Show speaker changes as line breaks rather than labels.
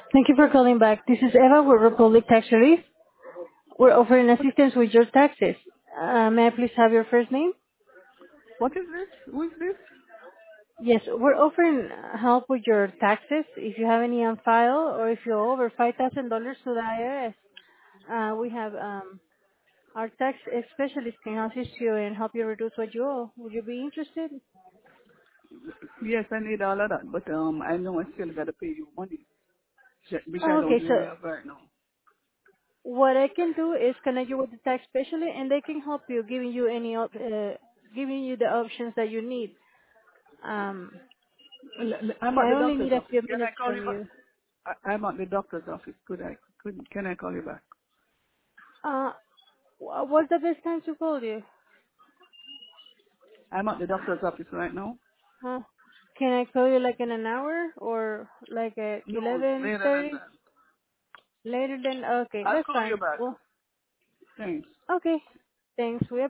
Thank you for calling back. This is Eva with Republic Tax Relief. We're offering
What,
assistance with your taxes. May I please have your first name?
what is this? Who is this?
Yes, we're offering help with your taxes if you have any on file or if you owe over $5,000 to the IRS. We have our tax specialist can assist you and help you reduce what you owe. Would you be interested?
Yes, I need all of that, but I know I still gotta pay you money, which I don't
Okay,
really
so
have right now.
what I can do is connect you with the tax specialist, and they can help you, giving you the options that you need. Um,
I'm at
I
the
only
doctor's
need a
office.
few
Can I
minutes
call
from
you back?
you.
I'm at the doctor's office. Can I call you back?
Uh, what's the best time to call you?
I'm at the doctor's office right now.
Huh? Can I call you like in an hour or like at
No, later than
11:30?
that.
Later than okay,
I'll
that's
call you
fine.
back.
Well,
Thanks.
okay. Thanks. We